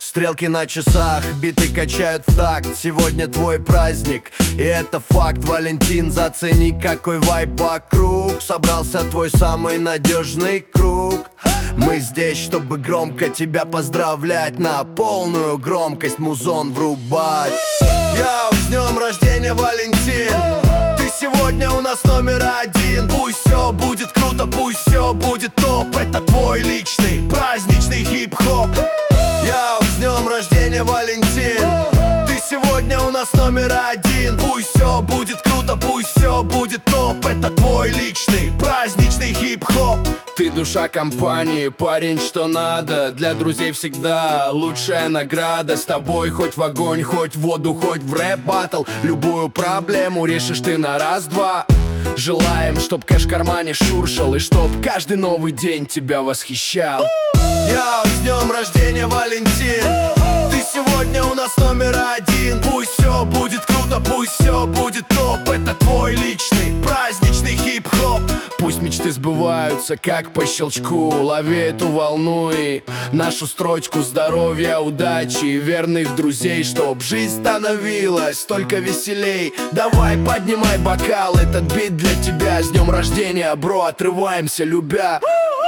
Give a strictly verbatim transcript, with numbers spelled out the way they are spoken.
Стрелки на часах, биты качают в такт. Сегодня твой праздник, и это факт. Валентин, зацени, какой вайб вокруг. Собрался твой самый надежный круг. Мы здесь, чтобы громко тебя поздравлять, на полную громкость музон врубать. Йоу, с днем рождения, Валентин! Ты сегодня у нас номер один. Пусть все будет круто, пусть все будет топ. Это твой личный праздничный хип-хоп. Йоу, с днем рождения, Валентин! Ты сегодня у нас номер один. Пусть все будет круто, пусть все будет топ. Это твой личный праздничный хип-хоп. Ты душа компании, парень, что надо. Для друзей всегда лучшая награда. С тобой хоть в огонь, хоть в воду, хоть в рэп-баттл. Любую проблему решишь ты на раз-два. Желаем, чтоб кэш в кармане шуршал, и чтоб каждый новый день тебя восхищал. Йоу, с днем рождения, Валентин! Ты сегодня у нас номер один. Пусть все будет круто, пусть все будет топ. Это твой личный праздничный хип-хоп. Пусть мечты сбываются, как по щелчку. Лови эту волну и нашу строчку. Здоровья, удачи и верных друзей, чтоб жизнь становилась только веселей. Давай, поднимай бокал, этот бит для тебя. С днем рождения, бро, отрываемся, любя.